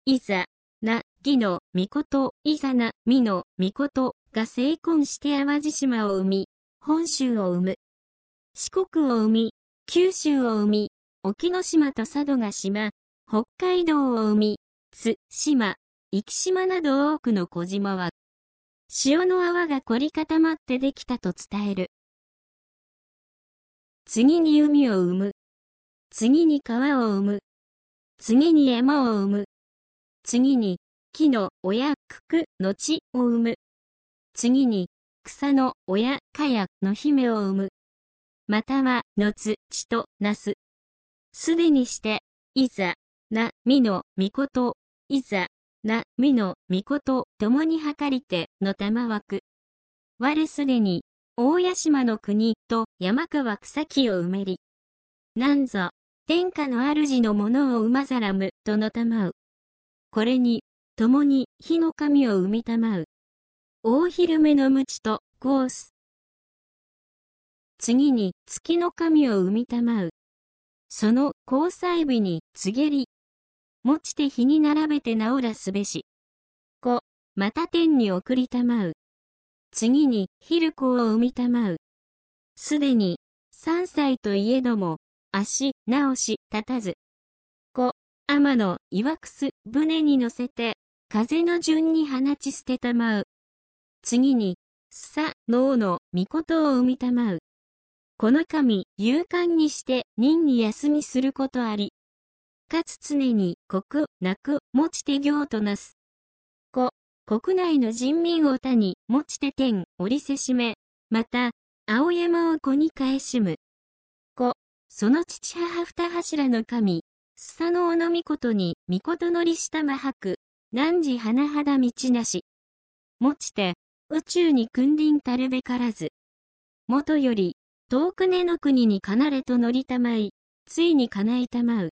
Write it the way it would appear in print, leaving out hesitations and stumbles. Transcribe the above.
いざ、な、義の、みこと、いざな、みの、みこと、が成婚して淡路島を生み、本州を生む。四国を生み、九州を生み、沖ノ島と佐渡島、北海道を生み、津、島、壱岐島など多くの小島は、潮の泡が凝り固まってできたと伝える。次に海を生む。次に川を生む。次に山を生む。次に、木の親、茎の地を生む。次に、草の親、茅の姫を生む。または、のつ、地となす。すでにして、いざ、な、みの、みこと、いざ、な、みの、みこと、共に計りて、の玉枠。我すでに、大屋島の国と山川草木を埋めり。なんぞ、天下の主のものを馬ざらむ、とのたまう。これに、共に火の神を生みたまう。大昼目の鞭と、コース。次に、月の神を生みたまう。その交際日に告げり。持ちて日に並べて直らすべし。また天に送りたまう。次に、昼子を生みたまう。すでに、3歳といえども、足、直し、立たず。天の岩くす船に乗せて、風の順に放ち捨てたまう。次に、能の御事を生みたまう。この神、勇敢にして任に休みすることあり。かつ常に国、なく、持ちて行となす。国内の人民を他に持ちて天、折りせしめ。また、青山を子に返しむ。その父母二柱の神、スサノオノミコトに、ミコトのりしたまはく、汝甚だ道なし。もちて、宇宙に君臨たるべからず。もとより、遠くねの国にかなれと乗りたまい、ついに叶いたまう。